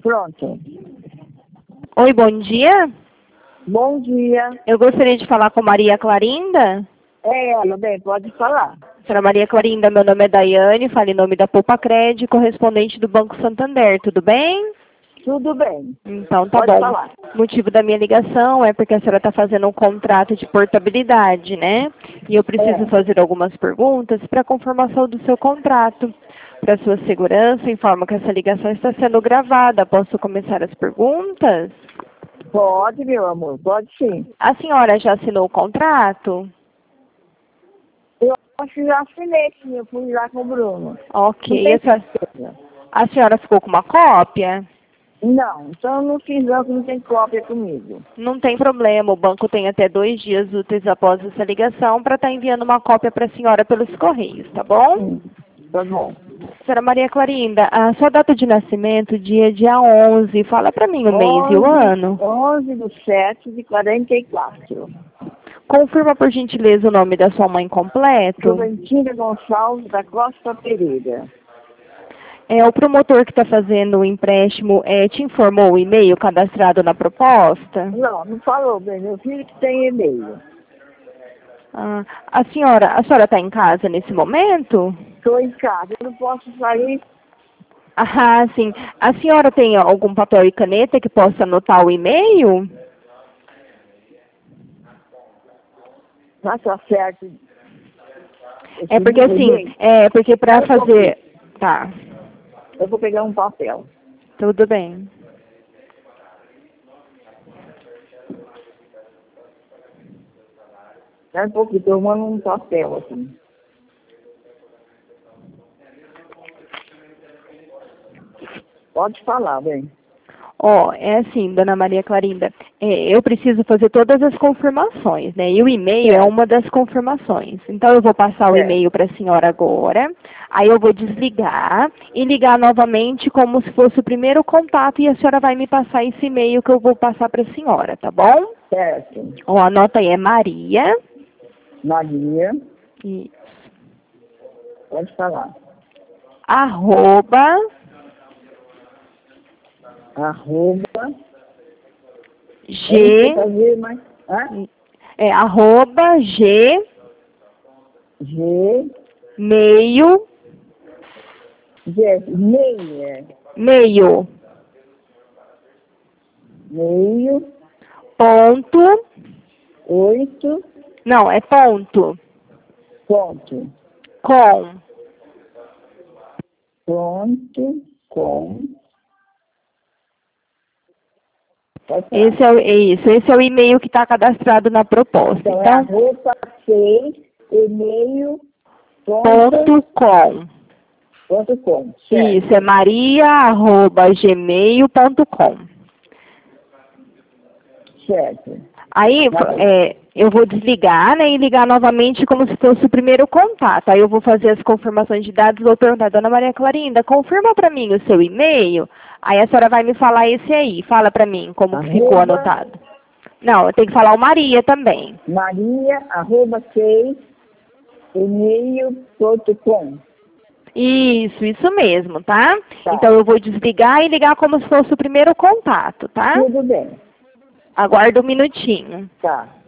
Pronto. Oi, bom dia. Bom dia. Eu gostaria de falar com Maria Clarinda. É ela, bem, pode falar. Senhora Maria Clarinda, meu nome é Daiane, falo em nome da Poupa Cred, correspondente do Banco Santander, tudo bem? Tudo bem. Então, tá Pode bom. falar. O motivo da minha ligação é porque a senhora está fazendo um contrato de portabilidade, né? E eu preciso fazer algumas perguntas para confirmação do seu contrato. Para sua segurança, informo que essa ligação está sendo gravada. Posso começar as perguntas? Pode, meu amor, pode sim. A senhora já assinou o contrato? Eu acho que já assinei, sim, eu fui lá com o Bruno. Ok. Não tem certeza. A senhora ficou com uma cópia? Não, então eu não fiz não, que não tem cópia comigo. Não tem problema, o banco tem até 2 dias úteis após essa ligação para estar enviando uma cópia para a senhora pelos correios, tá bom? Tá bom. Senhora Maria Clarinda, a sua data de nascimento, dia 11, fala para mim o mês e o ano. 11/7/44. Confirma, por gentileza, o nome da sua mãe completo. Juventina Gonçalves da Costa Pereira. O promotor que está fazendo o empréstimo te informou o e-mail cadastrado na proposta? Não falou, bem, meu filho que tem e-mail. A senhora está em casa nesse momento? Estou em casa, eu não posso sair. Ah, sim. A senhora tem algum papel e caneta que possa anotar o e-mail? Tá certo. Porque para fazer... Tá. Eu vou pegar um papel. Tudo bem. É um pouquinho, estou arrumando um papel assim. Pode falar, bem. É assim, dona Maria Clarinda, eu preciso fazer todas as confirmações, né? E o e-mail é uma das confirmações. Então, eu vou passar o e-mail para a senhora agora, aí eu vou desligar e ligar novamente como se fosse o primeiro contato e a senhora vai me passar esse e-mail que eu vou passar para a senhora, tá bom? Certo. Anota aí, é Maria. Maria. Isso. Pode falar. Arroba G. Fazer mais, arroba G. Meio. Meio. Ponto. 8. Não, é ponto. Com. Esse é o e-mail que está cadastrado na proposta. Então, é arroba e-mail.com. Isso, é maria@gmail.com. Certo. Aí, eu vou desligar, né, e ligar novamente como se fosse o primeiro contato. Aí eu vou fazer as confirmações de dados, vou perguntar, dona Maria Clarinda, confirma para mim o seu e-mail? Aí a senhora vai me falar esse aí, fala para mim como que ficou anotado. Não, eu tenho que falar o Maria também. Maria@email.com. Isso mesmo, tá? Então eu vou desligar e ligar como se fosse o primeiro contato, tá? Tudo bem. Aguarda um minutinho. Tá.